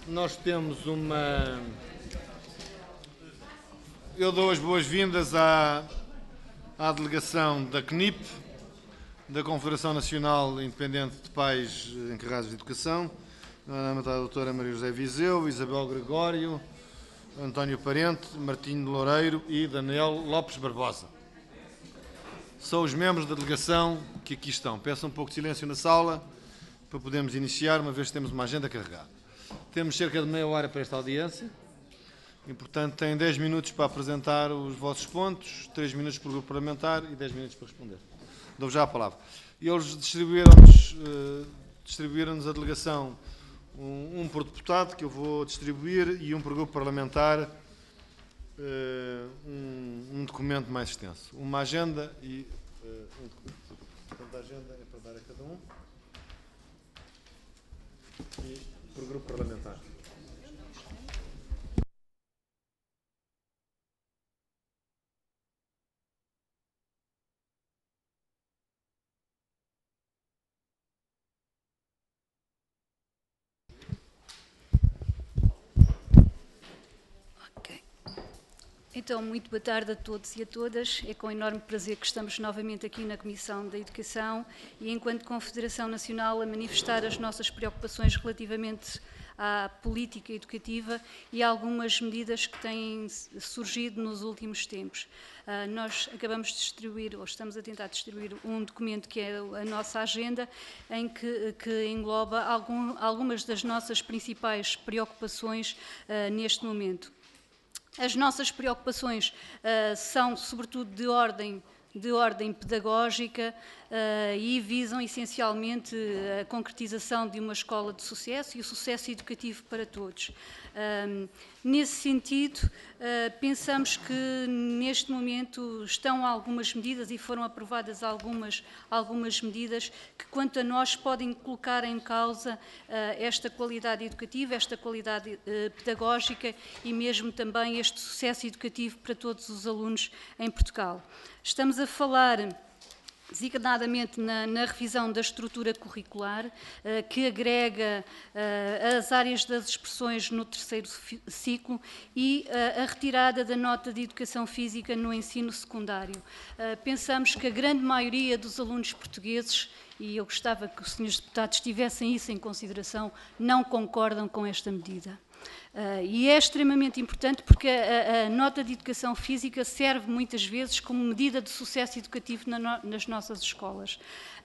Nós temos uma... Eu dou as boas-vindas à delegação da CNIP, da Confederação Nacional Independente de Pais Encarregados de Educação, a doutora Maria José Viseu, Isabel Gregório, António Parente, Martinho Loureiro e Daniel Lopes Barbosa. São os membros da delegação que aqui estão. Peço um pouco de silêncio na sala para podermos iniciar, uma vez que temos uma agenda carregada. Temos cerca de meia hora para esta audiência e, portanto, têm 10 minutos para apresentar os vossos pontos, 3 minutos por grupo parlamentar e 10 minutos para responder. Dou já a palavra. E eles distribuíram-nos a delegação um por deputado, que eu vou distribuir, e um por grupo parlamentar, um documento mais extenso. Uma agenda e um documento. Portanto, a agenda é para dar a cada um. E por grupo parlamentar. Então, muito boa tarde a todos e a todas. É com enorme prazer que estamos novamente aqui na Comissão da Educação e, enquanto Confederação Nacional, a manifestar as nossas preocupações relativamente à política educativa e a algumas medidas que têm surgido nos últimos tempos. Nós acabamos de distribuir, ou estamos a tentar distribuir, um documento que é a nossa agenda, em que engloba algumas das nossas principais preocupações neste momento. As nossas preocupações são, sobretudo, de ordem pedagógica e visam, essencialmente, a concretização de uma escola de sucesso e o sucesso educativo para todos. Nesse sentido, pensamos que, neste momento, estão algumas medidas e foram aprovadas algumas medidas que, quanto a nós, podem colocar em causa esta qualidade educativa, esta qualidade pedagógica e mesmo também este sucesso educativo para todos os alunos em Portugal. Estamos a falar designadamente na revisão da estrutura curricular, que agrega as áreas das expressões no terceiro ciclo e a retirada da nota de educação física no ensino secundário. Pensamos que a grande maioria dos alunos portugueses, e eu gostava que os senhores deputados tivessem isso em consideração, não concordam com esta medida. E é extremamente importante porque a nota de educação física serve muitas vezes como medida de sucesso educativo nas nossas escolas.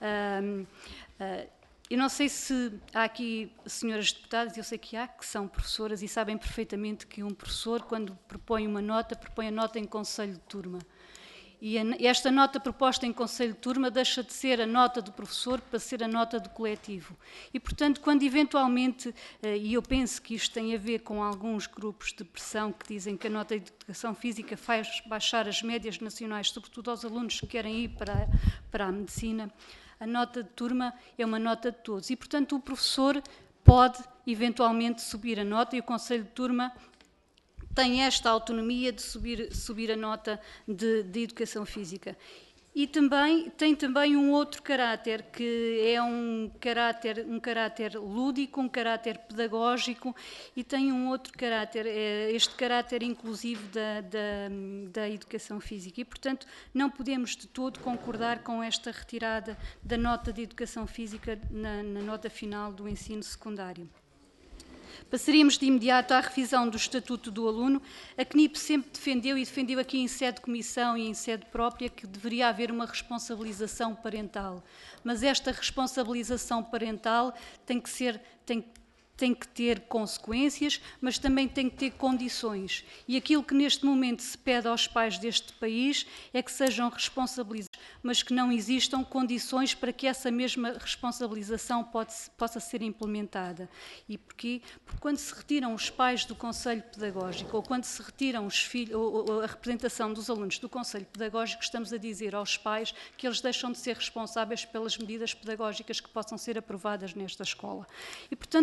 Eu não sei se há aqui senhoras deputadas, eu sei que há, que são professoras e sabem perfeitamente que um professor, quando propõe uma nota, propõe a nota em conselho de turma. E esta nota proposta em conselho de turma deixa de ser a nota do professor para ser a nota do coletivo. E, portanto, quando eventualmente, e eu penso que isto tem a ver com alguns grupos de pressão que dizem que a nota de educação física faz baixar as médias nacionais, sobretudo aos alunos que querem ir para a medicina, a nota de turma é uma nota de todos. E, portanto, o professor pode eventualmente subir a nota e o conselho de turma tem esta autonomia de subir a nota de educação física. E tem também um outro caráter, que é um caráter lúdico, um caráter pedagógico, e tem um outro caráter, este caráter inclusivo da educação física. E, portanto, não podemos de todo concordar com esta retirada da nota de educação física na nota final do ensino secundário. Passaríamos de imediato à revisão do Estatuto do Aluno. A CNIP sempre defendeu aqui em sede de comissão e em sede própria que deveria haver uma responsabilização parental. Mas esta responsabilização parental tem que ter consequências, mas também tem que ter condições. E aquilo que neste momento se pede aos pais deste país é que sejam responsabilizados, mas que não existam condições para que essa mesma responsabilização possa ser implementada. E porquê? Porque quando se retiram os pais do Conselho Pedagógico ou quando se retiram os filhos, ou a representação dos alunos do Conselho Pedagógico, estamos a dizer aos pais que eles deixam de ser responsáveis pelas medidas pedagógicas que possam ser aprovadas nesta escola. E, portanto,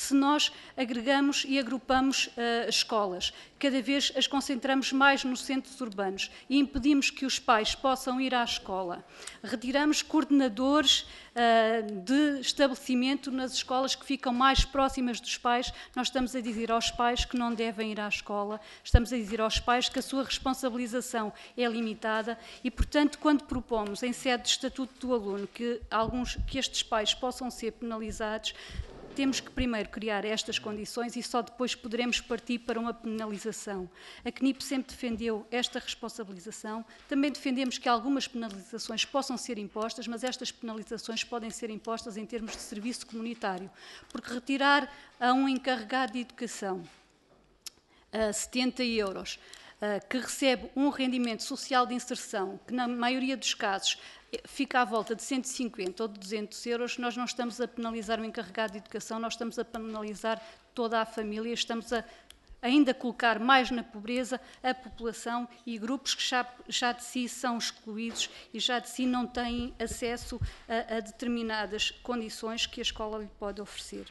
se nós agregamos e agrupamos escolas. Cada vez as concentramos mais nos centros urbanos e impedimos que os pais possam ir à escola. Retiramos coordenadores de estabelecimento nas escolas que ficam mais próximas dos pais. Nós estamos a dizer aos pais que não devem ir à escola, estamos a dizer aos pais que a sua responsabilização é limitada e, portanto, quando propomos em sede de estatuto do aluno que estes pais possam ser penalizados, temos que primeiro criar estas condições e só depois poderemos partir para uma penalização. A CNIP sempre defendeu esta responsabilização, também defendemos que algumas penalizações possam ser impostas, mas estas penalizações podem ser impostas em termos de serviço comunitário, porque retirar a um encarregado de educação 70 euros, que recebe um rendimento social de inserção, que na maioria dos casos fica à volta de 150 ou de 200 euros, nós não estamos a penalizar o encarregado de educação, nós estamos a penalizar toda a família, estamos a ainda colocar mais na pobreza a população e grupos que já de si são excluídos e já de si não têm acesso a determinadas condições que a escola lhe pode oferecer.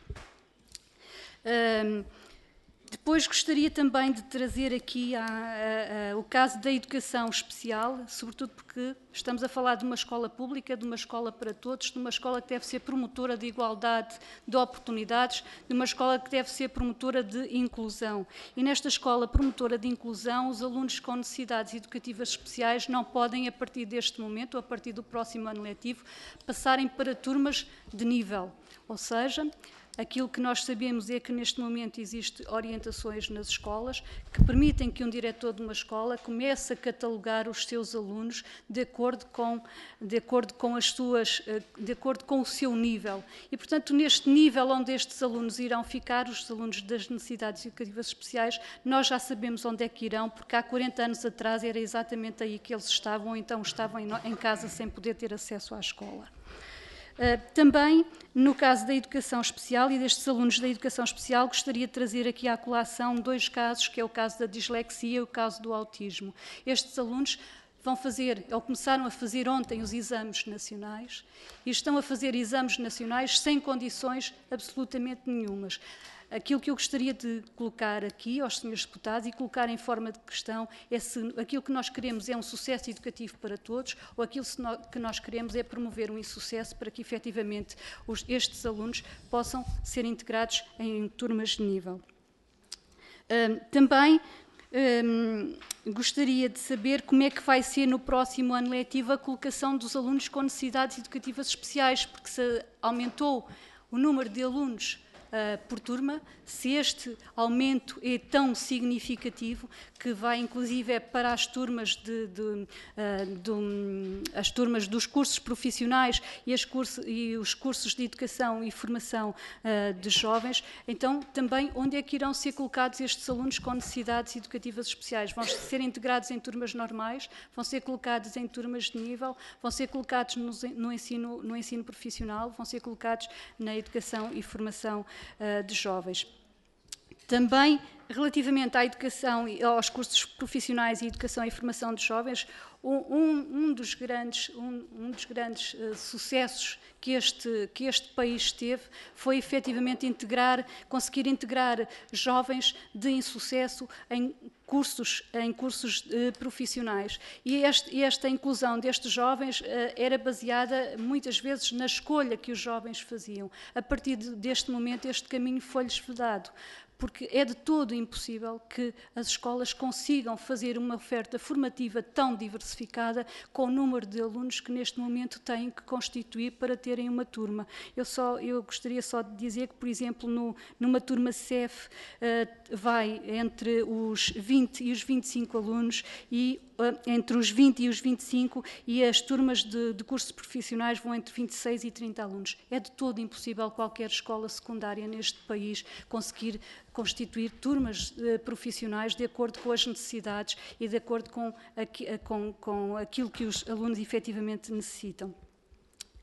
Depois gostaria também de trazer aqui o caso da educação especial, sobretudo porque estamos a falar de uma escola pública, de uma escola para todos, de uma escola que deve ser promotora de igualdade de oportunidades, de uma escola que deve ser promotora de inclusão. E nesta escola promotora de inclusão, os alunos com necessidades educativas especiais não podem, a partir deste momento, ou a partir do próximo ano letivo, passarem para turmas de nível, ou seja, aquilo que nós sabemos é que neste momento existem orientações nas escolas que permitem que um diretor de uma escola comece a catalogar os seus alunos de acordo com o seu nível. E, portanto, neste nível onde estes alunos irão ficar, os alunos das necessidades educativas especiais, nós já sabemos onde é que irão, porque há 40 anos atrás era exatamente aí que eles estavam, ou então estavam em casa sem poder ter acesso à escola. Também, no caso da educação especial e destes alunos da educação especial, gostaria de trazer aqui à colação 2 casos, que é o caso da dislexia e o caso do autismo. Estes alunos vão fazer, ou começaram a fazer ontem os exames nacionais e estão a fazer exames nacionais sem condições absolutamente nenhumas. Aquilo que eu gostaria de colocar aqui aos senhores deputados e colocar em forma de questão é se aquilo que nós queremos é um sucesso educativo para todos ou aquilo que nós queremos é promover um insucesso para que efetivamente estes alunos possam ser integrados em turmas de nível. Também gostaria de saber como é que vai ser no próximo ano letivo a colocação dos alunos com necessidades educativas especiais, porque se aumentou o número de alunos por turma, se este aumento é tão significativo que vai inclusive para as turmas, as turmas dos cursos profissionais e os cursos de educação e formação de jovens, então também onde é que irão ser colocados estes alunos com necessidades educativas especiais? Vão ser integrados em turmas normais? Vão ser colocados em turmas de nível? Vão ser colocados no ensino profissional? Vão ser colocados na educação e formação de jovens? Também, relativamente à educação, aos cursos profissionais e educação e formação de jovens, um dos grandes sucessos que este país teve foi efetivamente conseguir integrar jovens de insucesso em cursos profissionais. E esta inclusão destes jovens era baseada muitas vezes na escolha que os jovens faziam. A partir deste momento, este caminho foi-lhes vedado, porque é de todo impossível que as escolas consigam fazer uma oferta formativa tão diversificada com o número de alunos que neste momento têm que constituir para terem uma turma. Eu gostaria só de dizer que, por exemplo, numa turma CEF vai entre os 20 e os 25 alunos e entre os 20 e os 25 e as turmas de cursos profissionais vão entre 26 e 30 alunos. É de todo impossível qualquer escola secundária neste país conseguir constituir turmas profissionais de acordo com as necessidades e de acordo com aquilo que os alunos efetivamente necessitam.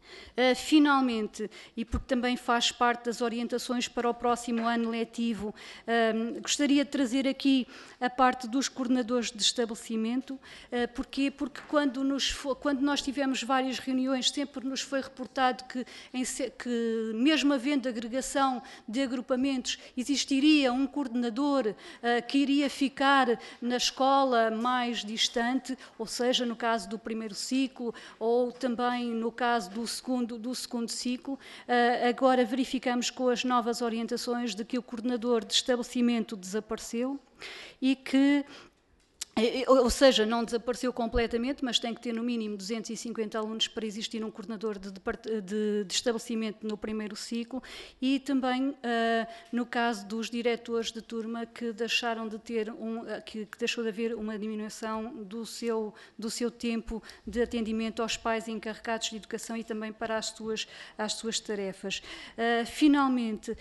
Finalmente, e porque também faz parte das orientações para o próximo ano letivo, gostaria de trazer aqui a parte dos coordenadores de estabelecimento. Porquê? Porque quando nós tivemos várias reuniões, sempre nos foi reportado que mesmo havendo agregação de agrupamentos, existiria um coordenador que iria ficar na escola mais distante, ou seja, no caso do primeiro ciclo, ou também no caso do segundo ciclo. Agora verificamos com as novas orientações de que o coordenador de estabelecimento desapareceu e que, ou seja, não desapareceu completamente, mas tem que ter no mínimo 250 alunos para existir um coordenador de estabelecimento no primeiro ciclo, e também no caso dos diretores de turma, que deixaram de ter que deixou de haver uma diminuição do seu tempo de atendimento aos pais encarregados de educação e também para as suas tarefas. Finalmente,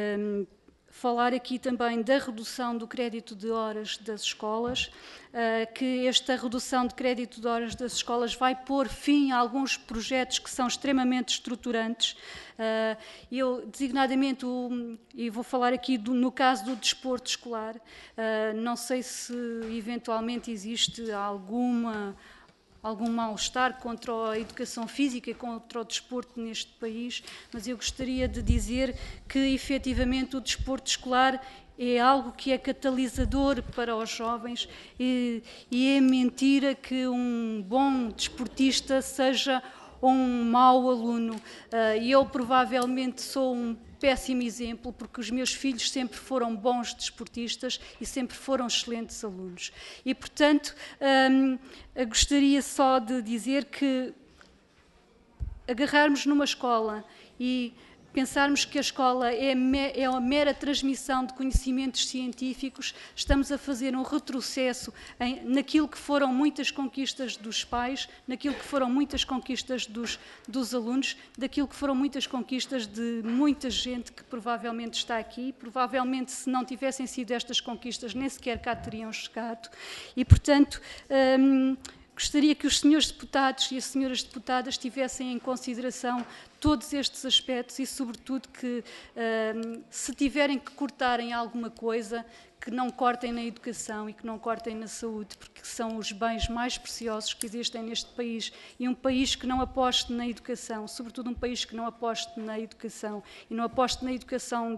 falar aqui também da redução do crédito de horas das escolas, que esta redução de crédito de horas das escolas vai pôr fim a alguns projetos que são extremamente estruturantes. Eu, designadamente, e vou falar aqui no caso do desporto escolar, não sei se eventualmente existe algum mal-estar contra a educação física e contra o desporto neste país, mas eu gostaria de dizer que, efetivamente, o desporto escolar é algo que é catalisador para os jovens, e é mentira que um bom desportista seja um mau aluno. Eu provavelmente sou um péssimo exemplo, porque os meus filhos sempre foram bons desportistas e sempre foram excelentes alunos. E, portanto, gostaria só de dizer que agarrarmos numa escola e pensarmos que a escola é uma mera transmissão de conhecimentos científicos, estamos a fazer um retrocesso naquilo que foram muitas conquistas dos pais, naquilo que foram muitas conquistas dos alunos, daquilo que foram muitas conquistas de muita gente que provavelmente está aqui. Provavelmente, se não tivessem sido estas conquistas, nem sequer cá teriam chegado. E, portanto, gostaria que os senhores deputados e as senhoras deputadas tivessem em consideração todos estes aspectos e, sobretudo, que se tiverem que cortar em alguma coisa, que não cortem na educação e que não cortem na saúde, porque são os bens mais preciosos que existem neste país. E um país que não aposte na educação, sobretudo um país que não aposte na educação e não aposte na educação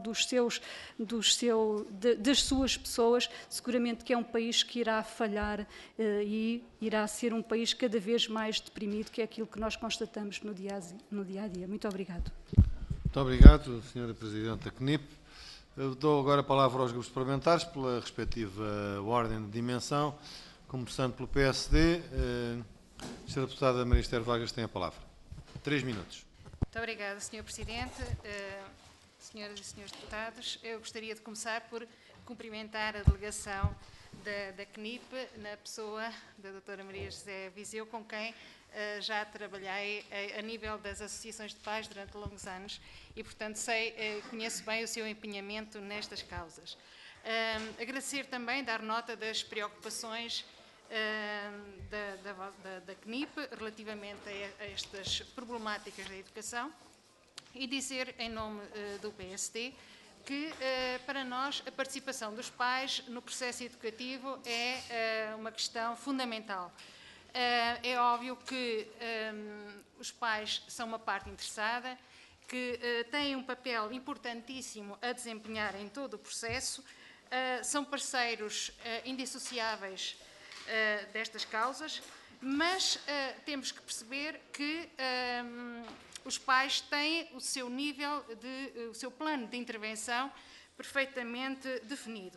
das suas pessoas, seguramente que é um país que irá falhar e irá ser um país cada vez mais deprimido, que é aquilo que nós constatamos no dia a dia. Muito obrigado. Muito obrigado, Sra. Presidente da CNIP. Eu dou agora a palavra aos grupos parlamentares pela respectiva ordem de dimensão, começando pelo PSD. A Sra. Deputada Maria Esther Vargas tem a palavra. 3 minutos. Muito obrigada, Sr. Presidente. Senhoras e senhores deputados, eu gostaria de começar por cumprimentar a delegação da CNIP, na pessoa da doutora Maria José Viseu, com quem já trabalhei a nível das associações de pais durante longos anos e, portanto, conheço bem o seu empenhamento nestas causas. Agradecer também, dar nota das preocupações da CNIP relativamente a estas problemáticas da educação, e dizer, em nome do PSD, que para nós a participação dos pais no processo educativo é uma questão fundamental. É óbvio que os pais são uma parte interessada, que têm um papel importantíssimo a desempenhar em todo o processo, são parceiros indissociáveis destas causas, mas temos que perceber que os pais têm o seu nível, o seu plano de intervenção perfeitamente definido.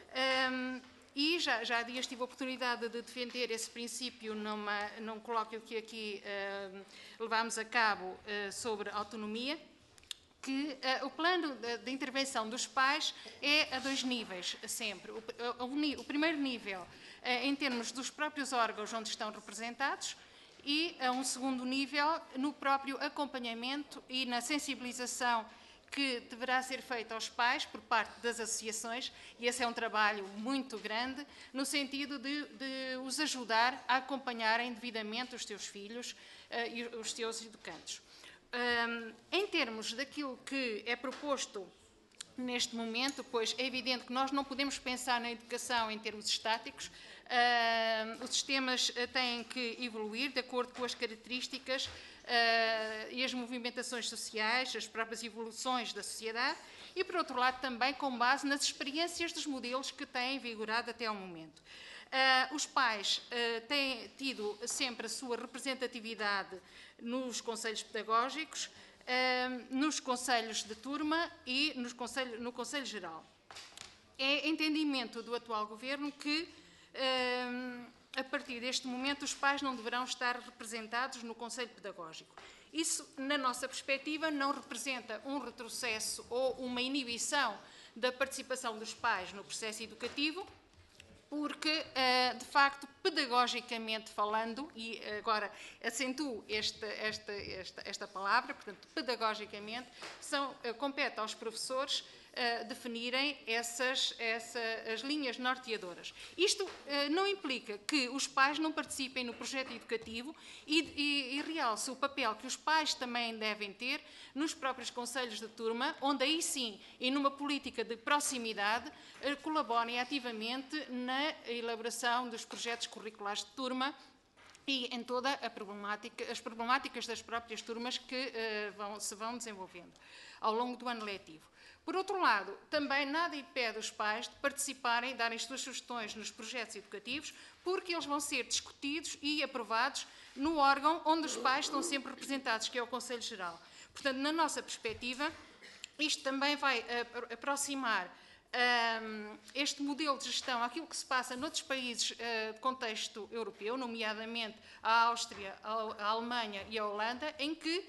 E já há dias tive a oportunidade de defender esse princípio num colóquio que aqui levámos a cabo sobre autonomia, que o plano de intervenção dos pais é a 2 níveis, sempre. O primeiro nível, em termos dos próprios órgãos onde estão representados, e a um segundo nível, no próprio acompanhamento e na sensibilização que deverá ser feita aos pais por parte das associações, e esse é um trabalho muito grande, no sentido de os ajudar a acompanharem devidamente os seus filhos e os seus educandos. Em termos daquilo que é proposto neste momento, pois é evidente que nós não podemos pensar na educação em termos estáticos. Os sistemas têm que evoluir de acordo com as características e as movimentações sociais, as próprias evoluções da sociedade, e, por outro lado, também com base nas experiências dos modelos que têm vigorado até ao momento. Os pais têm tido sempre a sua representatividade nos conselhos pedagógicos, nos conselhos de turma e no Conselho Geral. É entendimento do atual Governo que, a partir deste momento, os pais não deverão estar representados no Conselho Pedagógico. Isso, na nossa perspectiva, não representa um retrocesso ou uma inibição da participação dos pais no processo educativo, porque, de facto, pedagogicamente falando, e agora acentuo esta palavra, portanto, pedagogicamente, compete aos professores definirem as linhas norteadoras. Isto não implica que os pais não participem no projeto educativo e realce o papel que os pais também devem ter nos próprios conselhos de turma, onde aí sim, e numa política de proximidade, colaborem ativamente na elaboração dos projetos curriculares de turma e em toda as problemáticas das próprias turmas que se vão desenvolvendo ao longo do ano letivo. Por outro lado, também nada impede os pais de participarem, darem as suas sugestões nos projetos educativos, porque eles vão ser discutidos e aprovados no órgão onde os pais estão sempre representados, que é o Conselho Geral. Portanto, na nossa perspectiva, isto também vai aproximar este modelo de gestão àquilo que se passa noutros países de contexto europeu, nomeadamente a Áustria, a Alemanha e a Holanda, em que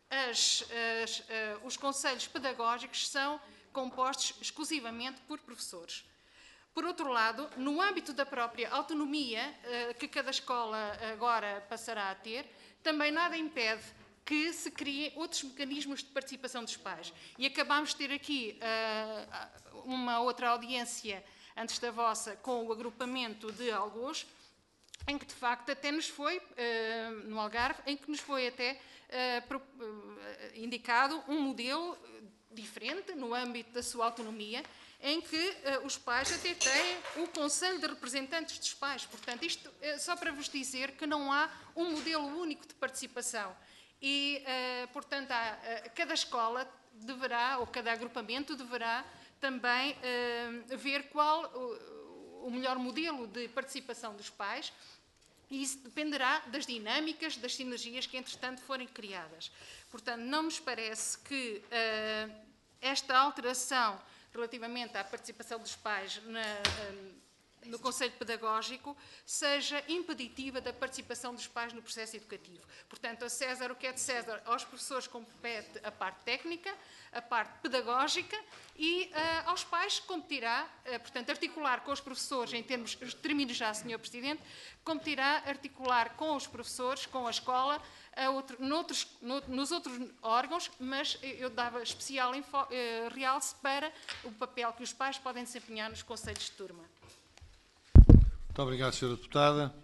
os conselhos pedagógicos são compostos exclusivamente por professores. Por outro lado, no âmbito da própria autonomia que cada escola agora passará a ter, também nada impede que se criem outros mecanismos de participação dos pais. E acabámos de ter aqui uma outra audiência, antes da vossa, com o agrupamento de Algoz, em que, de facto, até nos foi, no Algarve, em que nos foi até indicado um modelo diferente, no âmbito da sua autonomia, em que os pais até têm o Conselho de Representantes dos Pais. Portanto, isto é só para vos dizer que não há um modelo único de participação. E, portanto, cada escola deverá, ou cada agrupamento deverá também ver qual o melhor modelo de participação dos pais, e isso dependerá das dinâmicas, das sinergias que, entretanto, forem criadas. Portanto, não nos parece que esta alteração relativamente à participação dos pais no Conselho Pedagógico seja impeditiva da participação dos pais no processo educativo. Portanto, a César o que é de César, aos professores compete a parte técnica, a parte pedagógica, e aos pais competirá, portanto, articular com os professores, em termos, termino já, Sr. Presidente, competirá articular com os professores, com a escola, nos outros órgãos, mas eu dava especial realce para o papel que os pais podem desempenhar nos conselhos de turma. Muito obrigado, Sra. Deputada.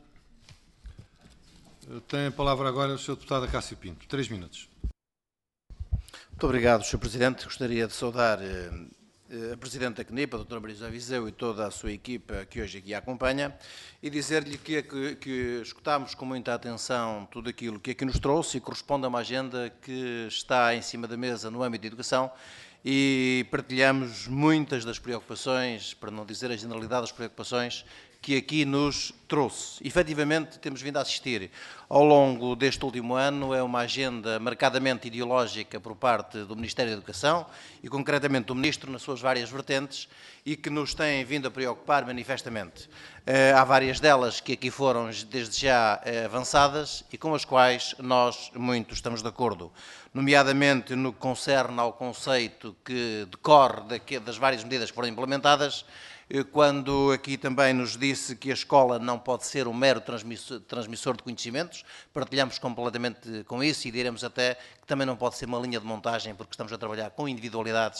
Tem a palavra agora o Sr. Deputado Cássio Pinto. 3 minutos. Muito obrigado, Sr. Presidente. Gostaria de saudar a Presidente da CNIP, a Dra. Marisa Viseu, e toda a sua equipa que hoje aqui a acompanha, e dizer-lhe que escutámos com muita atenção tudo aquilo que aqui nos trouxe e corresponde a uma agenda que está em cima da mesa no âmbito da educação, e partilhamos muitas das preocupações, para não dizer a generalidade das preocupações, que aqui nos trouxe. Efetivamente, temos vindo a assistir ao longo deste último ano a uma agenda marcadamente ideológica por parte do Ministério da Educação e, concretamente, do Ministro nas suas várias vertentes, e que nos tem vindo a preocupar manifestamente. Há várias delas que aqui foram desde já avançadas e com as quais nós muito estamos de acordo, nomeadamente no que concerne ao conceito que decorre das várias medidas que foram implementadas, quando aqui também nos disse que a escola não pode ser um mero transmissor de conhecimentos, partilhamos completamente com isso e diremos até que também não pode ser uma linha de montagem, porque estamos a trabalhar com individualidades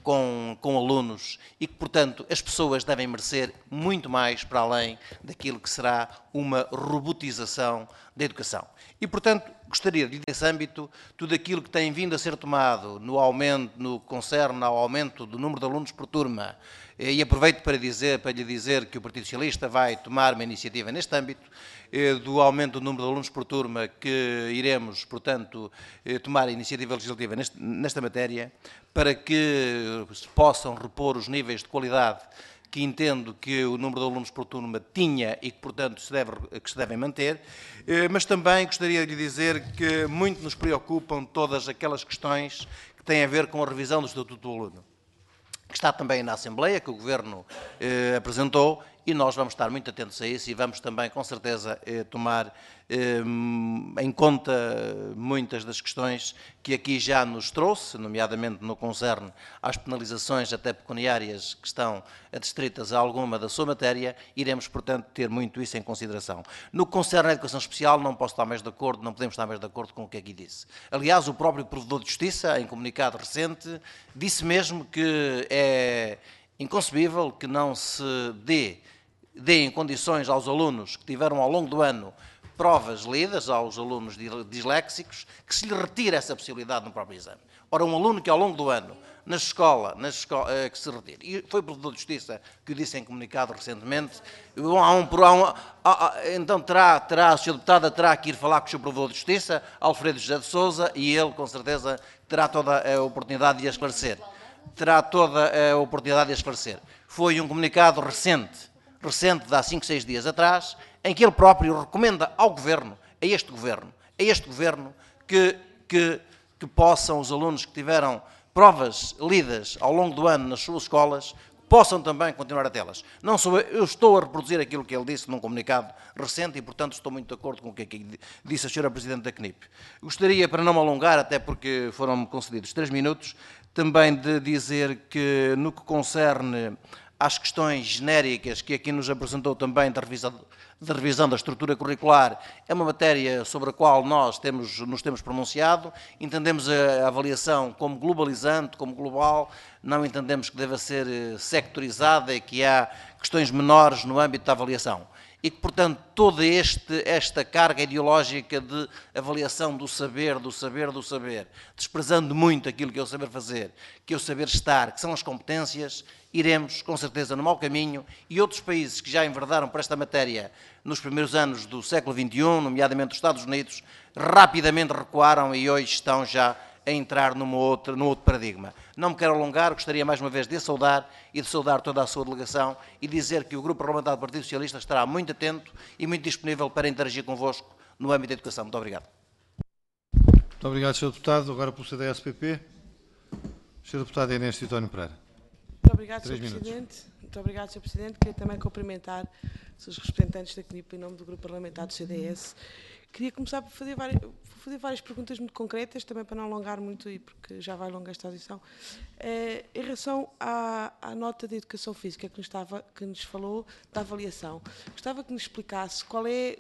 com alunos e que, portanto, as pessoas devem merecer muito mais para além daquilo que será uma robotização da educação. E, portanto, gostaria de, nesse âmbito, tudo aquilo que tem vindo a ser tomado no que concerne ao aumento do número de alunos por turma, e aproveito para lhe dizer que o Partido Socialista vai tomar uma iniciativa neste âmbito, do aumento do número de alunos por turma, que iremos, portanto, tomar a iniciativa legislativa nesta matéria, para que se possam repor os níveis de qualidade que entendo que o número de alunos por turma tinha e que, portanto, que se devem manter, mas também gostaria de lhe dizer que muito nos preocupam todas aquelas questões que têm a ver com a revisão do Estatuto do Aluno, que está também na Assembleia, que o Governo apresentou, e nós vamos estar muito atentos a isso e vamos também, com certeza, tomar em conta muitas das questões que aqui já nos trouxe, nomeadamente no concerne às penalizações até pecuniárias que estão adstritas a alguma da sua matéria, iremos, portanto, ter muito isso em consideração. No que concerne à educação especial, não posso estar mais de acordo, não podemos estar mais de acordo com o que aqui disse. Aliás, o próprio Provedor de Justiça, em comunicado recente, disse mesmo que é inconcebível que não se deem condições aos alunos que tiveram ao longo do ano provas lidas, aos alunos disléxicos, que se lhe retire essa possibilidade no próprio exame. Ora, um aluno que ao longo do ano, na escola que se retire, e foi o Provedor de Justiça que o disse em comunicado recentemente, então a Sra. Deputada terá que ir falar com o Sr. Provedor de Justiça, Alfredo José de Sousa, e ele, com certeza, terá toda a oportunidade de esclarecer. Foi um comunicado recente de há 5, 6 dias atrás, em que ele próprio recomenda ao Governo, a este Governo, que possam os alunos que tiveram provas lidas ao longo do ano nas suas escolas, possam também continuar a tê-las. Não sou eu estou a reproduzir aquilo que ele disse num comunicado recente e, portanto, estou muito de acordo com o que aqui disse a Sra. Presidente da CNIP. Gostaria, para não me alongar, até porque foram-me concedidos 3 minutos, também de dizer que, no que concerne às questões genéricas que aqui nos apresentou também da revisão da estrutura curricular, é uma matéria sobre a qual nós nos temos pronunciado, entendemos a avaliação como globalizante, como global, não entendemos que deva ser sectorizada e que há questões menores no âmbito da avaliação. E que, portanto, toda esta carga ideológica de avaliação do saber, desprezando muito aquilo que é o saber fazer, que é o saber estar, que são as competências, iremos, com certeza, no mau caminho, e outros países que já enverdaram por esta matéria nos primeiros anos do século XXI, nomeadamente os Estados Unidos, rapidamente recuaram e hoje estão já a entrar num outro paradigma. Não me quero alongar, gostaria mais uma vez de saudar toda a sua delegação e dizer que o Grupo Parlamentar do Partido Socialista estará muito atento e muito disponível para interagir convosco no âmbito da educação. Muito obrigado. Muito obrigado, Sr. Deputado. Agora, pelo CDS-PP, Sr. Deputado Inês Titone Pereira. Muito obrigado, Sr. Presidente. Muito obrigado, Sr. Presidente. Queria também cumprimentar os representantes da CNIP em nome do Grupo Parlamentar do CDS. Queria começar por fazer várias perguntas muito concretas, também para não alongar muito, e porque já vai longa esta audição. Em relação à nota de educação física que nos falou da avaliação, gostava que nos explicasse qual é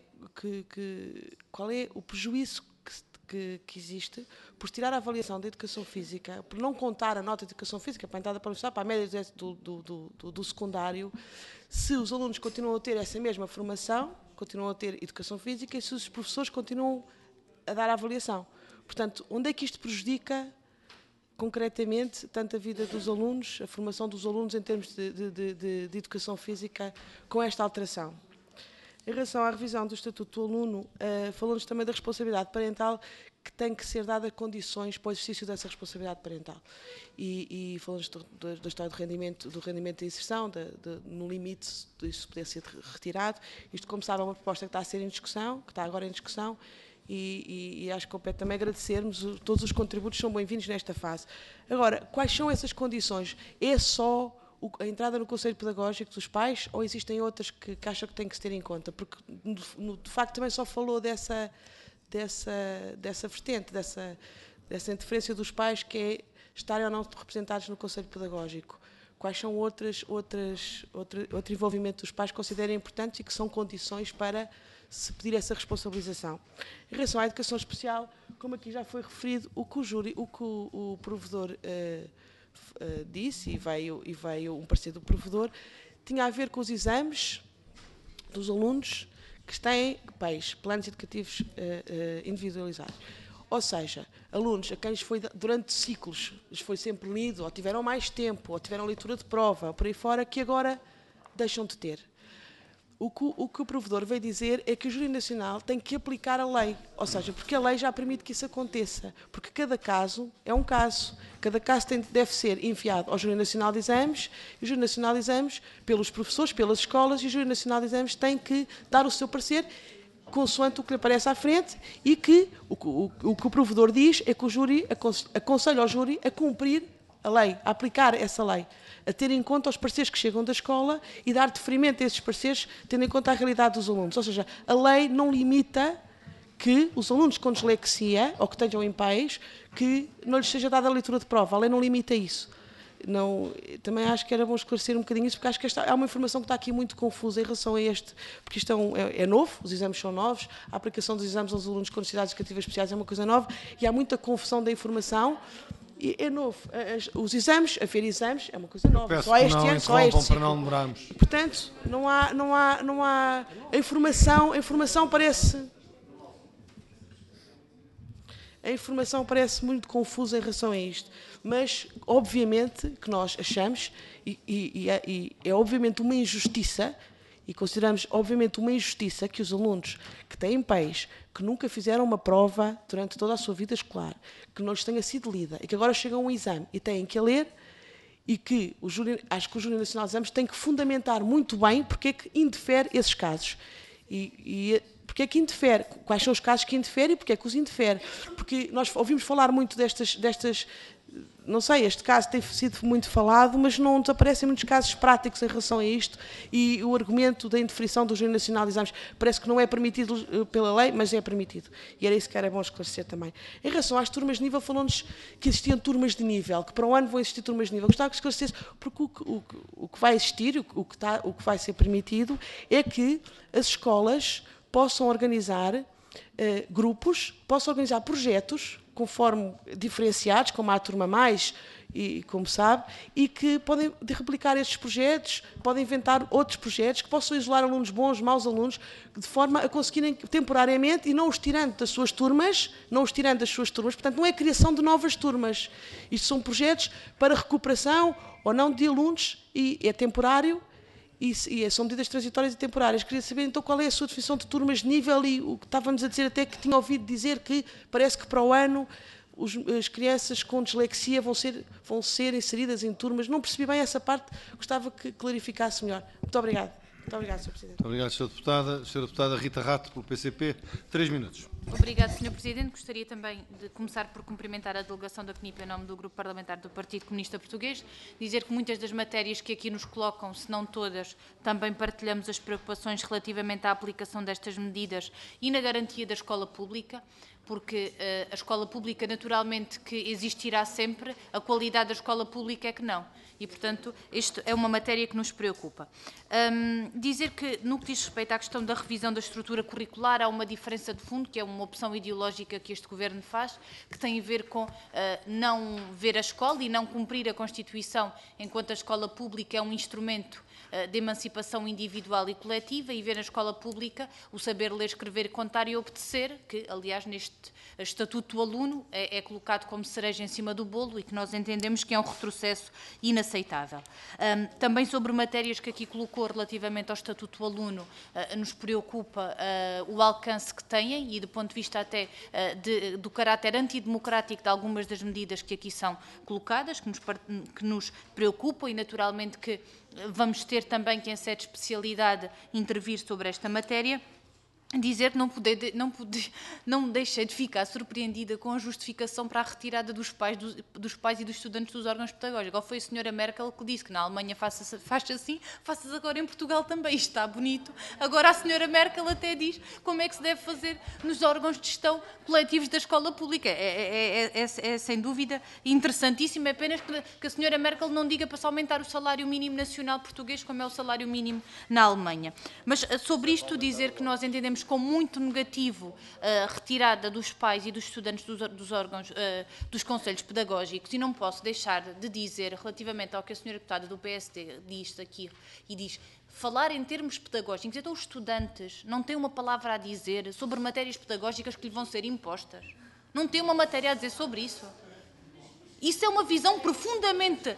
o prejuízo que existe por tirar a avaliação da educação física, por não contar a nota de educação física para a entrada para a universidade, para a média do secundário, se os alunos continuam a ter essa mesma formação, continuam a ter educação física, e se os professores continuam a dar a avaliação. Portanto, onde é que isto prejudica concretamente tanto a vida dos alunos, a formação dos alunos em termos de educação física com esta alteração? Em relação à revisão do Estatuto do Aluno, falou-nos também da responsabilidade parental, que tem que ser dada condições para o exercício dessa responsabilidade parental. E falou-nos da história do rendimento de inserção, no limite disso poder ser retirado. Isto, como sabe, é uma proposta que está a ser em discussão, que está agora em discussão, e acho que compete também agradecermos, todos os contributos são bem-vindos nesta fase. Agora, quais são essas condições? É só a entrada no Conselho Pedagógico dos pais, ou existem outras que acham que têm que se ter em conta? Porque, de facto, também só falou dessa vertente, dessa interferência dos pais, que é estarem ou não representados no Conselho Pedagógico. Quais são outro envolvimento dos pais que considerem importantes e que são condições para se pedir essa responsabilização? Em relação à educação especial, como aqui já foi referido, o que o provedor disse, e veio um parecer do provedor, tinha a ver com os exames dos alunos que têm planos educativos individualizados. Ou seja, alunos a quem durante ciclos lhes foi sempre lido, ou tiveram mais tempo, ou tiveram leitura de prova, ou por aí fora, que agora deixam de ter. O que o provedor veio dizer é que o Júri Nacional tem que aplicar a lei, ou seja, porque a lei já permite que isso aconteça, porque cada caso é um caso, cada caso deve ser enviado ao Júri Nacional de Exames, e o Júri Nacional de Exames, pelos professores, pelas escolas, e o Júri Nacional de Exames tem que dar o seu parecer, consoante o que lhe aparece à frente, e que o que o provedor diz é que o júri aconselha ao júri a cumprir a lei, a aplicar essa lei, a ter em conta os pareceres que chegam da escola e dar deferimento a esses pareceres, tendo em conta a realidade dos alunos. Ou seja, a lei não limita que os alunos com dislexia, ou que tenham impaios, que não lhes seja dada a leitura de prova. A lei não limita isso. Não, também acho que era bom esclarecer um bocadinho isso, porque acho que há uma informação que está aqui muito confusa em relação a este, porque isto é novo, os exames são novos, a aplicação dos exames aos alunos com necessidades educativas especiais é uma coisa nova, e há muita confusão da informação, e é novo. Os exames, haver exames, é uma coisa nova. Só este ano, só este ciclo. Para não demorarmos. Portanto, não há a informação parece... A informação parece muito confusa em relação a isto, mas obviamente que nós achamos, e é obviamente uma injustiça, e consideramos obviamente uma injustiça que os alunos que têm PEIs, que nunca fizeram uma prova durante toda a sua vida escolar, que não lhes tenha sido lida, e que agora chegam a um exame e têm que a ler, e que acho que o Júri Nacional de Exames tem que fundamentar muito bem porque é que indefere esses casos. Porque é que indefere? Quais são os casos que indefere e porque é que os indefere? Porque nós ouvimos falar muito destas, não sei, este caso tem sido muito falado, mas não desaparecem muitos casos práticos em relação a isto, e o argumento da indeferição do Júri Nacional de Exames parece que não é permitido pela lei, mas é permitido. E era isso que era bom esclarecer também. Em relação às turmas de nível, falou-nos que existiam turmas de nível, que para o ano vão existir turmas de nível. Gostava que esclarecesse, porque o que vai existir, o que vai ser permitido, é que as escolas possam organizar grupos, possam organizar projetos, conforme diferenciados, como há a turma mais, e como sabe, e que podem replicar estes projetos, podem inventar outros projetos, que possam isolar alunos bons, maus alunos, de forma a conseguirem temporariamente, e não os tirando das suas turmas, portanto não é a criação de novas turmas. Isto são projetos para recuperação ou não de alunos, e é temporário, e são medidas transitórias e temporárias. Queria saber então qual é a sua definição de turmas de nível, e o que estávamos a dizer até que tinha ouvido dizer que parece que para o ano as crianças com dislexia vão ser inseridas em turmas. Não percebi bem essa parte, gostava que clarificasse melhor. Muito obrigado. Muito obrigado, Sr. Presidente. Muito obrigado, Sra. Deputada. Sra. Deputada Rita Rato, pelo PCP, 3 minutos. Obrigado, Sr. Presidente. Gostaria também de começar por cumprimentar a delegação da CNIP em nome do Grupo Parlamentar do Partido Comunista Português, dizer que muitas das matérias que aqui nos colocam, se não todas, também partilhamos as preocupações relativamente à aplicação destas medidas e na garantia da escola pública, porque a escola pública naturalmente que existirá sempre, a qualidade da escola pública é que não. E, portanto, isto é uma matéria que nos preocupa. Dizer que, no que diz respeito à questão da revisão da estrutura curricular, há uma diferença de fundo, que é uma opção ideológica que este Governo faz, que tem a ver com não ver a escola e não cumprir a Constituição, enquanto a escola pública é um instrumento de emancipação individual e coletiva, e ver na escola pública o saber ler, escrever, contar e obedecer, que, aliás, neste Estatuto do Aluno é colocado como cereja em cima do bolo e que nós entendemos que é um retrocesso inaceitável. Também sobre matérias que aqui colocou relativamente ao Estatuto do Aluno, nos preocupa o alcance que têm e, do ponto de vista até do caráter antidemocrático de algumas das medidas que aqui são colocadas, que nos preocupam, e naturalmente que vamos ter também que, em sede de especialidade, intervir sobre esta matéria. Dizer que não deixei de ficar surpreendida com a justificação para a retirada dos pais e dos estudantes dos órgãos pedagógicos. Ou foi a senhora Merkel que disse que na Alemanha faz assim, faças agora em Portugal também. Isto está bonito. Agora a senhora Merkel até diz como é que se deve fazer nos órgãos de gestão coletivos da escola pública. É sem dúvida interessantíssimo. É apenas que a senhora Merkel não diga para se aumentar o salário mínimo nacional português, como é o salário mínimo na Alemanha. Mas sobre isto dizer que nós entendemos vemos como muito negativo a retirada dos pais e dos estudantes dos órgãos, dos conselhos pedagógicos, e não posso deixar de dizer, relativamente ao que a senhora deputada do PSD diz aqui, e diz, falar em termos pedagógicos, então os estudantes não têm uma palavra a dizer sobre matérias pedagógicas que lhe vão ser impostas. Não têm uma matéria a dizer sobre isso. Isso é uma visão profundamente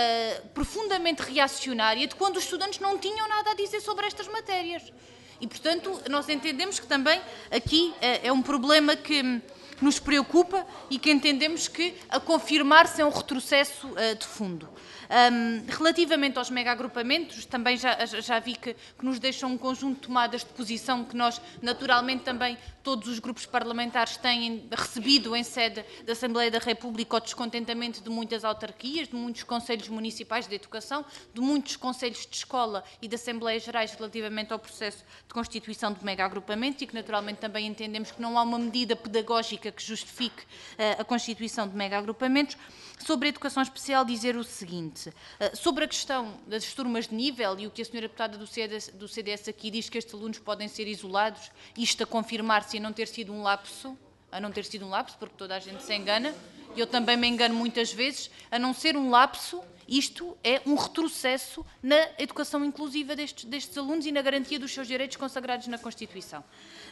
reacionária de quando os estudantes não tinham nada a dizer sobre estas matérias. E, portanto, nós entendemos que também aqui é um problema que nos preocupa e que entendemos que, a confirmar-se, é um retrocesso de fundo. Relativamente aos mega-agrupamentos, também já vi que nos deixam um conjunto de tomadas de posição que nós, naturalmente, também todos os grupos parlamentares têm recebido em sede da Assembleia da República o descontentamento de muitas autarquias, de muitos conselhos municipais de educação, de muitos conselhos de escola e de Assembleias Gerais relativamente ao processo de constituição de mega-agrupamento, e que, naturalmente, também entendemos que não há uma medida pedagógica que justifique a constituição de mega-agrupamentos. Sobre a educação especial, dizer o seguinte, sobre a questão das turmas de nível e o que a senhora deputada do CDS aqui diz, que estes alunos podem ser isolados, isto a confirmar-se e não ter sido um lapso, porque toda a gente se engana, e eu também me engano muitas vezes, a não ser um lapso, isto é um retrocesso na educação inclusiva destes alunos e na garantia dos seus direitos consagrados na Constituição.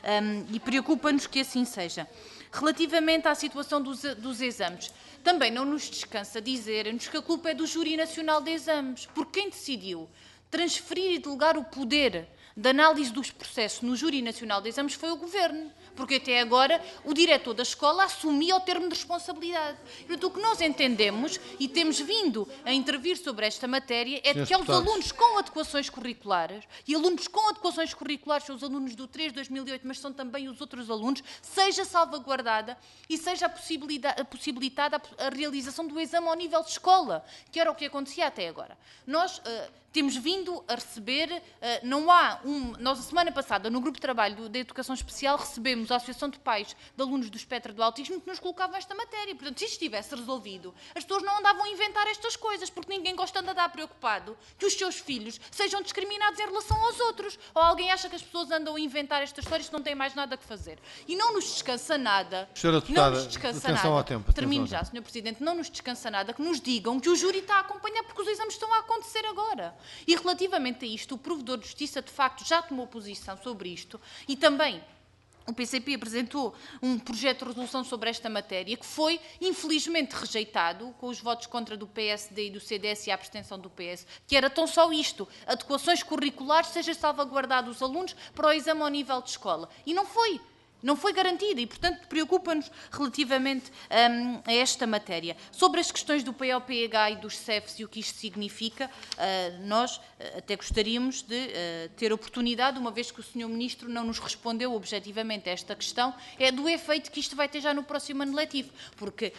E preocupa-nos que assim seja. Relativamente à situação dos exames, também não nos descansa dizer-nos que a culpa é do Júri Nacional de Exames, porque quem decidiu transferir e delegar o poder de análise dos processos no Júri Nacional de Exames foi o Governo, porque até agora o diretor da escola assumia o termo de responsabilidade. Portanto, o que nós entendemos, e temos vindo a intervir sobre esta matéria, é de que aos alunos com adequações curriculares, e alunos com adequações curriculares são os alunos do 3 de 2008, mas são também os outros alunos, seja salvaguardada e seja possibilitada a realização do exame ao nível de escola, que era o que acontecia até agora. Nós temos vindo a receber, nós a semana passada, no grupo de trabalho da Educação Especial, recebemos a Associação de Pais de Alunos do Espectro do Autismo que nos colocavam esta matéria. Portanto, se isto estivesse resolvido, as pessoas não andavam a inventar estas coisas, porque ninguém gosta de andar preocupado que os seus filhos sejam discriminados em relação aos outros. Ou alguém acha que as pessoas andam a inventar estas histórias que não têm mais nada que fazer. E não nos descansa nada. Senhora deputada, atenção ao tempo. Termino já, Sr. Presidente. Não nos descansa nada que nos digam que o júri está a acompanhar porque os exames estão a acontecer agora. E relativamente a isto, o Provedor de Justiça, de facto, já tomou posição sobre isto e também o PCP apresentou um projeto de resolução sobre esta matéria que foi, infelizmente, rejeitado, com os votos contra do PSD e do CDS e a abstenção do PS, que era tão só isto, adequações curriculares, seja salvaguardado os alunos para o exame ao nível de escola. E não foi. Não foi garantida e, portanto, preocupa-nos relativamente a esta matéria. Sobre as questões do POPH e dos CEFs e o que isto significa, nós até gostaríamos de ter oportunidade, uma vez que o Sr. Ministro não nos respondeu objetivamente a esta questão, é do efeito que isto vai ter já no próximo ano letivo, porque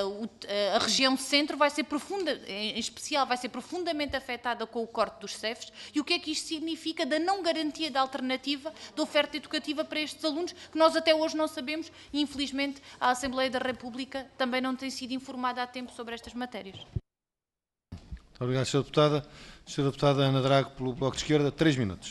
a região centro vai ser em especial, vai ser profundamente afetada com o corte dos CEFs e o que é que isto significa da não garantia da alternativa da oferta educativa para estes alunos, que nós até hoje não sabemos e, infelizmente, a Assembleia da República também não tem sido informada a tempo sobre estas matérias. Muito obrigado, Sra. Deputada. Sra. Deputada Ana Drago, pelo Bloco de Esquerda, 3 minutos.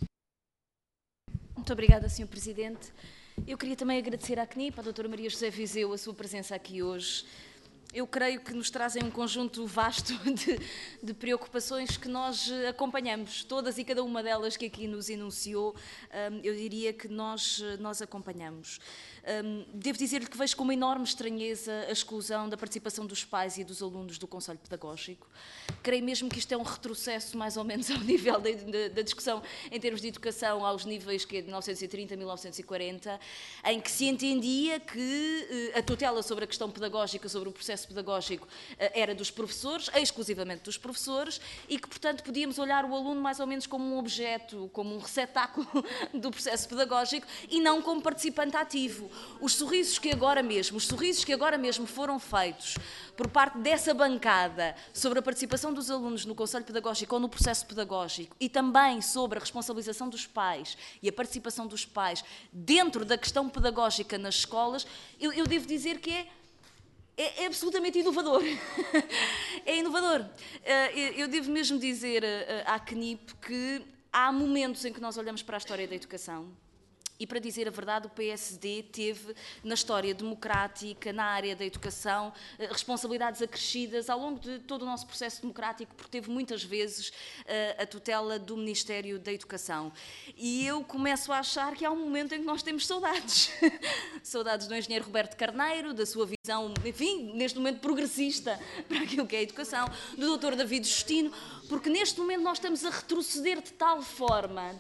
Muito obrigada, Sr. Presidente. Eu queria também agradecer à CNIP, à doutora Maria José Viseu, a sua presença aqui hoje. Eu creio que nos trazem um conjunto vasto de preocupações que nós acompanhamos, todas e cada uma delas que aqui nos enunciou, eu diria que nós acompanhamos. Devo dizer-lhe que vejo com uma enorme estranheza a exclusão da participação dos pais e dos alunos do Conselho Pedagógico. Creio mesmo que isto é um retrocesso mais ou menos ao nível da discussão em termos de educação aos níveis que é de 1930 a 1940, em que se entendia que a tutela sobre a questão pedagógica, sobre o processo pedagógico, era dos professores, exclusivamente dos professores, e que, portanto, podíamos olhar o aluno mais ou menos como um objeto, como um receptáculo do processo pedagógico e não como participante ativo. Os sorrisos que agora mesmo foram feitos por parte dessa bancada sobre a participação dos alunos no Conselho Pedagógico ou no processo pedagógico e também sobre a responsabilização dos pais e a participação dos pais dentro da questão pedagógica nas escolas, eu devo dizer que é absolutamente inovador. É inovador. Eu devo mesmo dizer à CNIP que há momentos em que nós olhamos para a história da educação E, para dizer a verdade, o PSD teve, na história democrática, na área da educação, responsabilidades acrescidas ao longo de todo o nosso processo democrático, porque teve muitas vezes a tutela do Ministério da Educação. E eu começo a achar que há um momento em que nós temos saudades. Saudades do engenheiro Roberto Carneiro, da sua visão, enfim, neste momento progressista para aquilo que é a educação, do Dr. David Justino, porque neste momento nós estamos a retroceder de tal forma,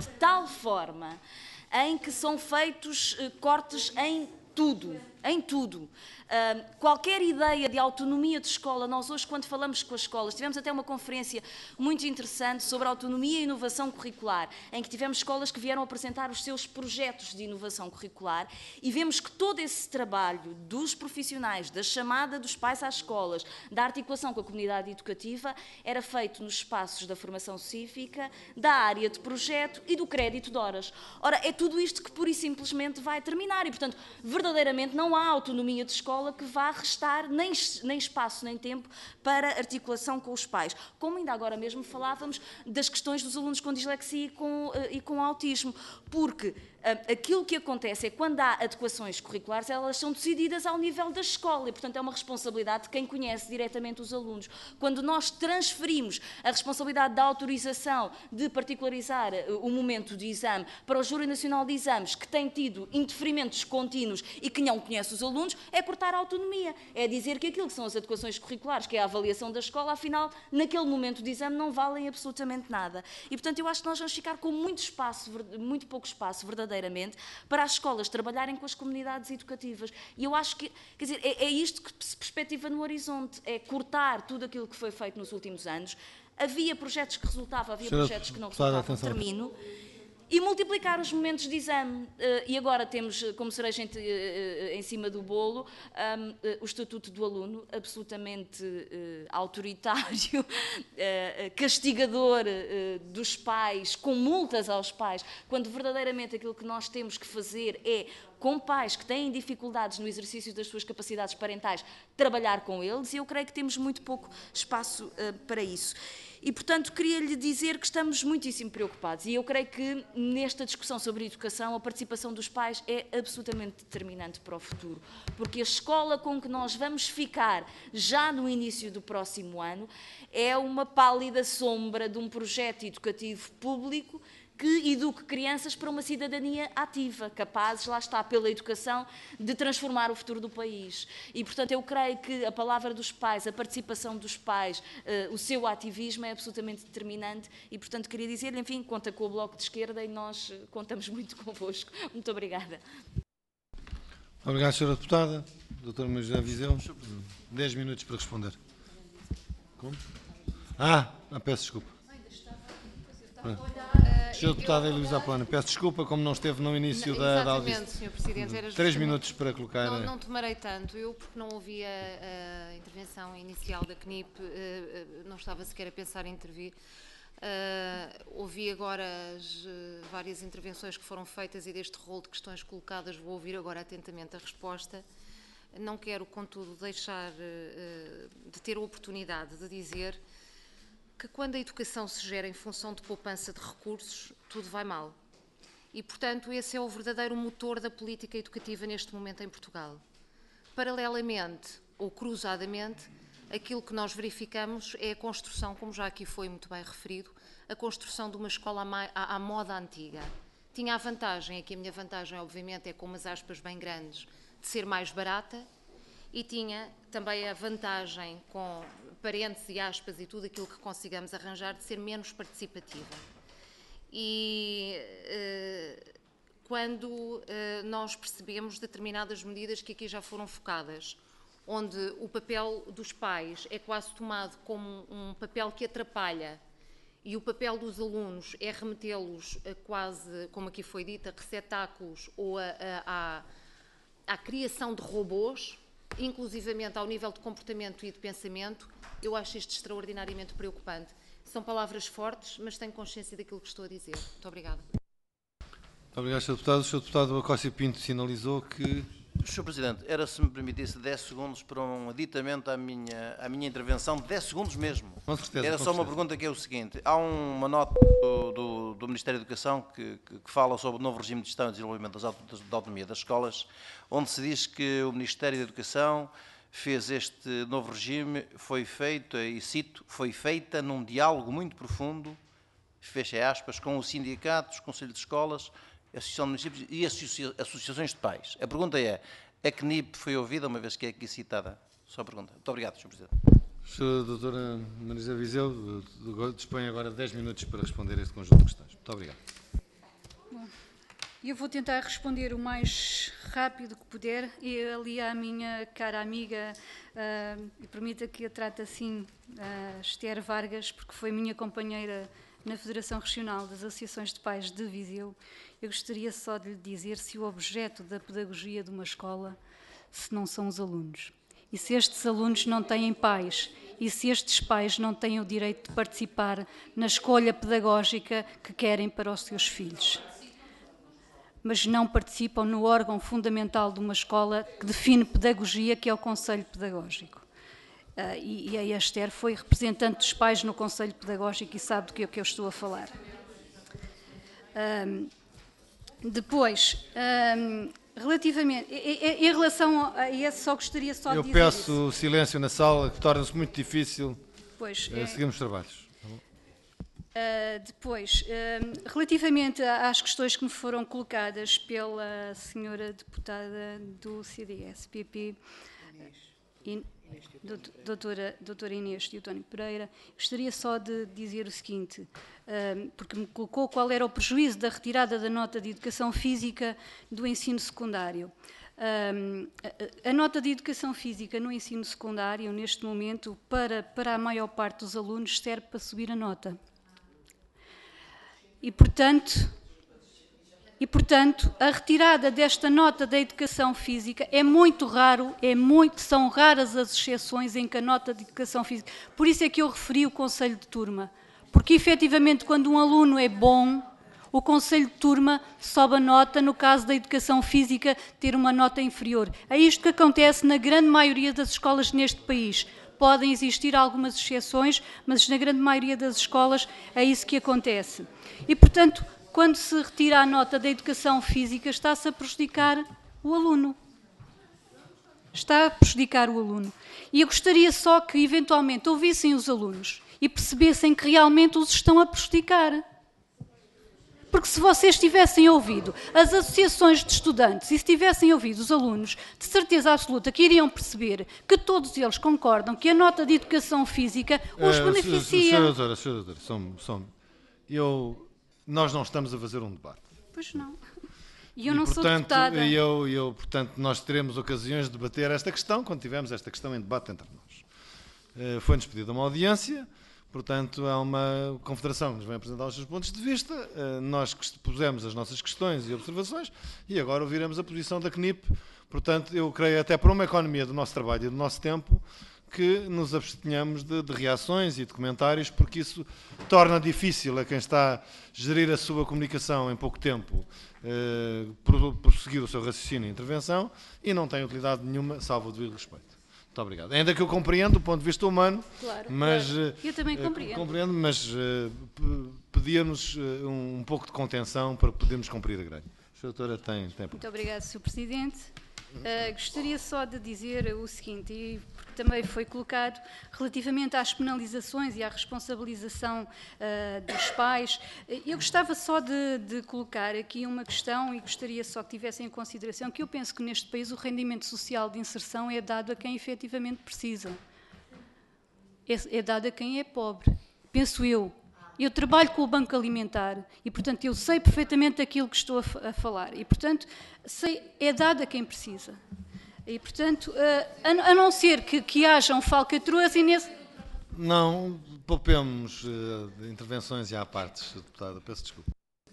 em que são feitos cortes em tudo. Qualquer ideia de autonomia de escola, nós hoje, quando falamos com as escolas, tivemos até uma conferência muito interessante sobre autonomia e inovação curricular, em que tivemos escolas que vieram apresentar os seus projetos de inovação curricular e vemos que todo esse trabalho dos profissionais, da chamada dos pais às escolas, da articulação com a comunidade educativa, era feito nos espaços da formação cívica, da área de projeto e do crédito de horas. Ora, é tudo isto que pura e simplesmente vai terminar e, portanto, verdadeiramente não há autonomia de escola que vá restar nem espaço nem tempo para articulação com os pais. Como ainda agora mesmo falávamos das questões dos alunos com dislexia e com autismo, porque aquilo que acontece é que quando há adequações curriculares, elas são decididas ao nível da escola e, portanto, é uma responsabilidade de quem conhece diretamente os alunos. Quando nós transferimos a responsabilidade da autorização de particularizar o momento de exame para o Júri Nacional de Exames, que tem tido interferimentos contínuos e que não conhece os alunos, é cortar a autonomia. É dizer que aquilo que são as adequações curriculares, que é a avaliação da escola, afinal, naquele momento de exame, não valem absolutamente nada. E, portanto, eu acho que nós vamos ficar com muito pouco espaço, verdadeiramente, para as escolas trabalharem com as comunidades educativas. E eu acho que, quer dizer, é isto que se perspectiva no horizonte, é cortar tudo aquilo que foi feito nos últimos anos. Havia projetos que resultavam, havia projetos que não resultavam, termino. E multiplicar os momentos de exame. E agora temos, como cereja em cima do bolo, o Estatuto do Aluno, absolutamente autoritário, castigador dos pais, com multas aos pais, quando verdadeiramente aquilo que nós temos que fazer é, com pais que têm dificuldades no exercício das suas capacidades parentais, trabalhar com eles, e eu creio que temos muito pouco espaço para isso. E, portanto, queria-lhe dizer que estamos muitíssimo preocupados e eu creio que nesta discussão sobre a educação a participação dos pais é absolutamente determinante para o futuro, porque a escola com que nós vamos ficar já no início do próximo ano é uma pálida sombra de um projeto educativo público que eduque crianças para uma cidadania ativa, capazes, lá está, pela educação, de transformar o futuro do país. E, portanto, eu creio que a palavra dos pais, a participação dos pais, o seu ativismo é absolutamente determinante e, portanto, queria dizer-lhe, enfim, conta com o Bloco de Esquerda e nós contamos muito convosco. Muito obrigada. Obrigado, Sra. Deputada. Dr. Maria Viseu, 10 minutos para responder. Como? Peço desculpa. Sra. Deputada Heloísa Apolónia, peço desculpa, como não esteve no início da audição. Exatamente, Sr. Presidente. Era 3 minutos para colocar... Não tomarei tanto. Eu, porque não ouvi a intervenção inicial da CNIP, não estava sequer a pensar em intervir. Ouvi agora as várias intervenções que foram feitas e deste rol de questões colocadas vou ouvir agora atentamente a resposta. Não quero, contudo, deixar de ter a oportunidade de dizer que quando a educação se gera em função de poupança de recursos, tudo vai mal. E, portanto, esse é o verdadeiro motor da política educativa neste momento em Portugal. Paralelamente ou cruzadamente, aquilo que nós verificamos é a construção, como já aqui foi muito bem referido, a construção de uma escola à moda antiga. Tinha a vantagem, aqui a minha vantagem, obviamente, é com umas aspas bem grandes, de ser mais barata, e tinha também a vantagem, com parênteses e aspas e tudo aquilo que consigamos arranjar, de ser menos participativa. E quando nós percebemos determinadas medidas que aqui já foram focadas, onde o papel dos pais é quase tomado como um papel que atrapalha e o papel dos alunos é remetê-los a quase, como aqui foi dito, a receptáculos ou à criação de robôs, inclusivamente ao nível de comportamento e de pensamento, eu acho isto extraordinariamente preocupante. São palavras fortes, mas tenho consciência daquilo que estou a dizer. Muito obrigada. Muito obrigado, Sr. Deputado. O Sr. Deputado Acócio Pinto sinalizou que Sr. Presidente, era, se me permitisse, 10 segundos para um aditamento à minha intervenção, 10 segundos mesmo. Com certeza, Era com só uma certeza. pergunta que é o seguinte. Há uma nota do Ministério da Educação que fala sobre o novo regime de gestão e desenvolvimento da autonomia das escolas, onde se diz que o Ministério da Educação fez este novo regime, foi feito, e cito, foi feita num diálogo muito profundo, fecha aspas, com os sindicatos, Conselho de Escolas, Associação de Municípios e associações de pais. A pergunta é, a CNIP foi ouvida, uma vez que é aqui citada? Só a pergunta. Muito obrigado, Sr. Presidente. Sra. Doutora Marisa Viseu dispõe agora de 10 minutos para responder a este conjunto de questões. Muito obrigado. Eu vou tentar responder o mais rápido que puder, e ali à minha cara amiga, e permita que a trate assim, Esther Vargas, porque foi minha companheira na Federação Regional das Associações de Pais de Viseu. Eu gostaria só de lhe dizer se o objeto da pedagogia de uma escola, se não são os alunos. E se estes alunos não têm pais, e se estes pais não têm o direito de participar na escolha pedagógica que querem para os seus filhos, mas não participam no órgão fundamental de uma escola que define pedagogia, que é o Conselho Pedagógico. E a Esther foi representante dos pais no Conselho Pedagógico e sabe do que é que eu estou a falar. Depois, relativamente, em relação a esse, só gostaria só de Eu dizer peço silêncio na sala, que torna-se muito difícil seguirmos os trabalhos. Depois, relativamente às questões que me foram colocadas pela senhora deputada do CDS-PP, doutora Inês Teotónio Pereira, gostaria só de dizer o seguinte, porque me colocou qual era o prejuízo da retirada da nota de educação física do ensino secundário. A nota de educação física no ensino secundário, neste momento, para a maior parte dos alunos, serve para subir a nota. E, portanto, a retirada desta nota da educação física é muito raro, são raras as exceções em que a nota de educação física... Por isso é que eu referi o conselho de turma, porque efetivamente quando um aluno é bom, o conselho de turma sobe a nota, no caso da educação física, ter uma nota inferior. É isto que acontece na grande maioria das escolas neste país. Podem existir algumas exceções, mas na grande maioria das escolas é isso que acontece. E, portanto, quando se retira a nota da educação física, está-se a prejudicar o aluno. Está a prejudicar o aluno. E eu gostaria só que, eventualmente, ouvissem os alunos e percebessem que realmente os estão a prejudicar. Porque se vocês tivessem ouvido as associações de estudantes e se tivessem ouvido os alunos, de certeza absoluta que iriam perceber que todos eles concordam que a nota de educação física os beneficia. Senhora doutora, nós não estamos a fazer um debate. Pois não. E eu não sou deputada. Portanto, nós teremos ocasiões de debater esta questão quando tivermos esta questão em debate entre nós. Foi-nos pedida uma audiência. Portanto, há uma confederação que nos vem apresentar os seus pontos de vista, nós pusemos as nossas questões e observações e agora ouviremos a posição da CNIP. Portanto, eu creio até por uma economia do nosso trabalho e do nosso tempo que nos abstenhamos de reações e de comentários, porque isso torna difícil a quem está a gerir a sua comunicação em pouco tempo prosseguir o seu raciocínio e intervenção e não tem utilidade nenhuma, salvo o devido respeito. Muito obrigado. Ainda que eu compreendo do ponto de vista humano, claro, mas claro. Eu também compreendo, mas pedíamos um pouco de contenção para podermos cumprir a grelha. A doutora tem. Muito obrigada, Sr. Presidente. Gostaria só de dizer o seguinte, e porque também foi colocado, relativamente às penalizações e à responsabilização dos pais, eu gostava só de colocar aqui uma questão e gostaria só que tivessem em consideração que eu penso que neste país o rendimento social de inserção é dado a quem efetivamente precisa. É dado a quem é pobre, penso eu. Eu trabalho com o Banco Alimentar e, portanto, eu sei perfeitamente aquilo que estou a falar. E, portanto, é dado a quem precisa. E, portanto, a não ser que hajam falcatruas e nesse... Não, poupemos intervenções e à parte, deputada, peço desculpa.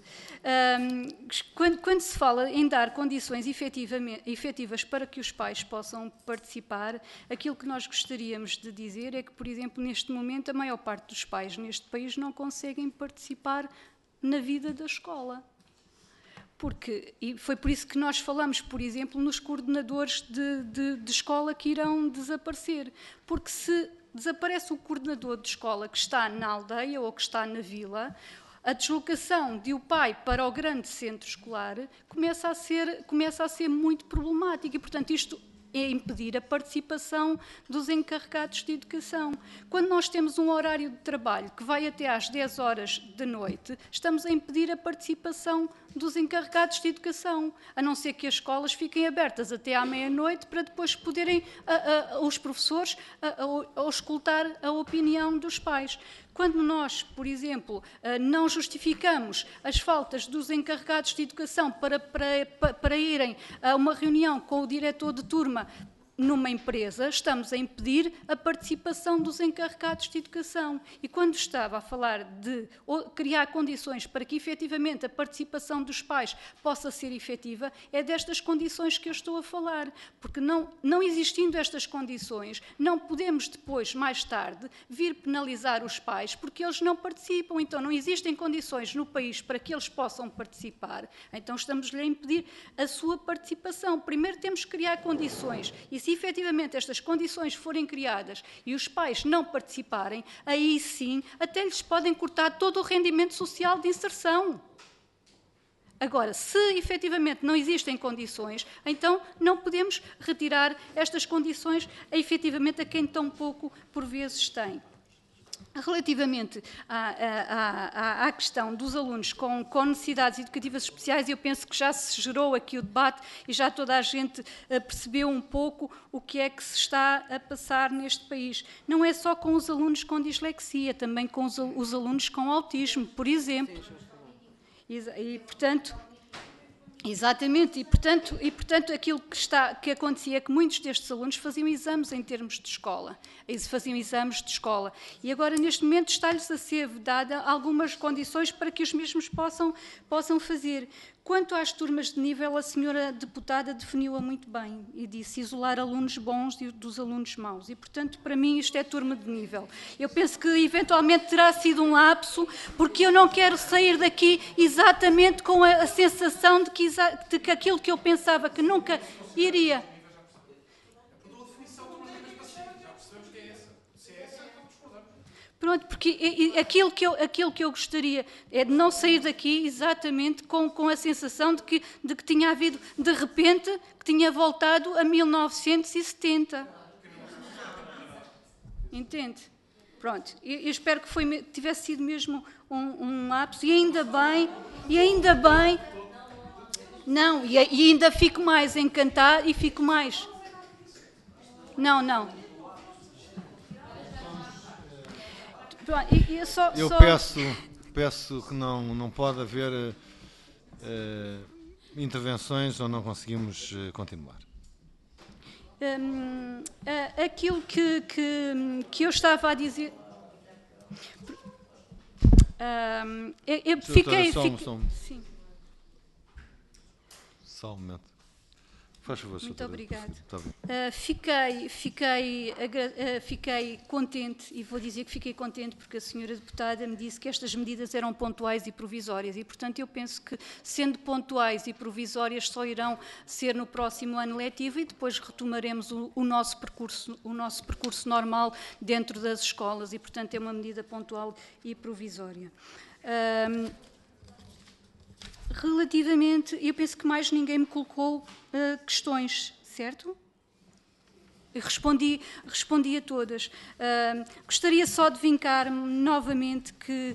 Quando se fala em dar condições efetivas para que os pais possam participar, aquilo que nós gostaríamos de dizer é que, por exemplo, neste momento, a maior parte dos pais neste país não conseguem participar na vida da escola. E foi por isso que nós falamos, por exemplo, nos coordenadores de escola que irão desaparecer. Porque se desaparece o coordenador de escola que está na aldeia ou que está na vila, a deslocação de o pai para o grande centro escolar começa a ser muito problemática e, portanto, isto é impedir a participação dos encarregados de educação. Quando nós temos um horário de trabalho que vai até às 10 horas da noite, estamos a impedir a participação dos encarregados de educação, a não ser que as escolas fiquem abertas até à meia-noite para depois poderem os professores auscultar a opinião dos pais. Quando nós, por exemplo, não justificamos as faltas dos encarregados de educação para irem a uma reunião com o diretor de turma numa empresa, estamos a impedir a participação dos encarregados de educação. E quando estava a falar de criar condições para que efetivamente a participação dos pais possa ser efetiva, é destas condições que eu estou a falar. Porque não existindo estas condições, não podemos depois, mais tarde, vir penalizar os pais porque eles não participam. Então não existem condições no país para que eles possam participar. Então estamos-lhe a impedir a sua participação. Primeiro temos que criar condições. E se efetivamente estas condições forem criadas e os pais não participarem, aí sim até lhes podem cortar todo o rendimento social de inserção. Agora, se efetivamente não existem condições, então não podemos retirar estas condições efetivamente a quem tão pouco por vezes tem. Relativamente à questão dos alunos com necessidades educativas especiais, eu penso que já se gerou aqui o debate e já toda a gente percebeu um pouco o que é que se está a passar neste país. Não é só com os alunos com dislexia, também com os alunos com autismo, por exemplo. E portanto... Exatamente, e portanto aquilo que acontecia é que muitos destes alunos faziam exames em termos de escola, e agora neste momento está-lhes a ser dada algumas condições para que os mesmos possam fazer. Quanto às turmas de nível, a senhora deputada definiu-a muito bem e disse isolar alunos bons dos alunos maus. E, portanto, para mim isto é turma de nível. Eu penso que eventualmente terá sido um lapso, porque eu não quero sair daqui exatamente com a sensação de que aquilo que eu pensava que nunca iria... Pronto, porque aquilo que eu gostaria é de não sair daqui exatamente com a sensação de que tinha havido, de repente, que tinha voltado a 1970. Entende? Pronto, eu espero que tivesse sido mesmo um lapso, e ainda bem, não, e ainda fico mais encantada e fico mais... Não. Eu peço que não pode haver intervenções ou não conseguimos continuar. Aquilo que eu estava a dizer... eu fiquei... Sim. Só um momento. Faz favor, muito obrigada. Fiquei contente, e vou dizer que fiquei contente porque a senhora deputada me disse que estas medidas eram pontuais e provisórias e, portanto, eu penso que, sendo pontuais e provisórias, só irão ser no próximo ano letivo e depois retomaremos o nosso percurso normal dentro das escolas e, portanto, é uma medida pontual e provisória. Relativamente, eu penso que mais ninguém me colocou questões, certo? Eu respondi a todas. Gostaria só de vincar-me novamente que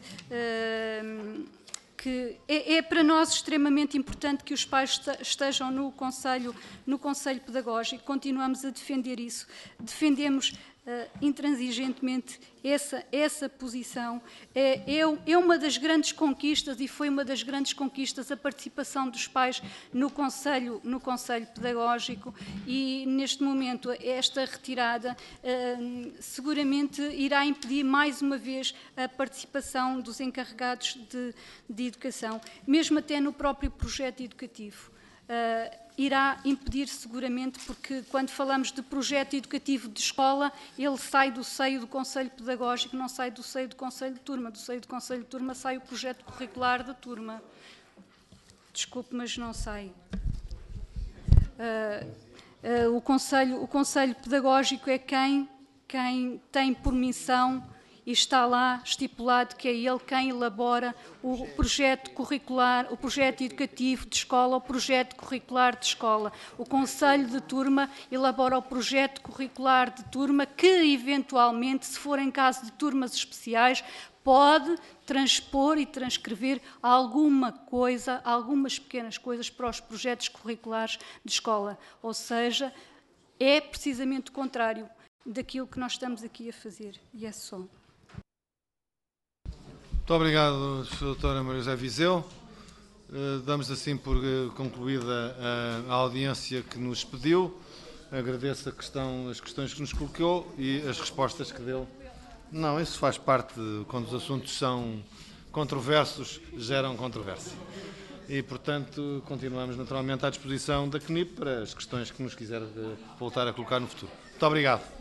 é para nós extremamente importante que os pais estejam no Conselho Pedagógico. Continuamos a defender isso. Defendemos intransigentemente essa posição. É uma das grandes conquistas e foi uma das grandes conquistas a participação dos pais no Conselho Pedagógico e, neste momento, esta retirada seguramente irá impedir mais uma vez a participação dos encarregados de educação, mesmo até no próprio projeto educativo. Irá impedir seguramente, porque quando falamos de projeto educativo de escola, ele sai do seio do Conselho Pedagógico, não sai do seio do Conselho de Turma. Do seio do Conselho de Turma sai o projeto curricular da turma. Desculpe, mas não sai. O Conselho Pedagógico é quem tem por missão, e está lá estipulado que é ele quem elabora o projeto curricular, o projeto educativo de escola, o projeto curricular de escola. O Conselho de Turma elabora o projeto curricular de turma que, eventualmente, se for em caso de turmas especiais, pode transpor e transcrever alguma coisa, algumas pequenas coisas para os projetos curriculares de escola. Ou seja, é precisamente o contrário daquilo que nós estamos aqui a fazer. E é só. Muito obrigado, Sra. Maria José Viseu. Damos assim por concluída a audiência que nos pediu. Agradeço as questões que nos colocou e as respostas que deu. Não, isso faz parte, quando os assuntos são controversos, geram controvérsia. E, portanto, continuamos naturalmente à disposição da CNIP para as questões que nos quiser voltar a colocar no futuro. Muito obrigado.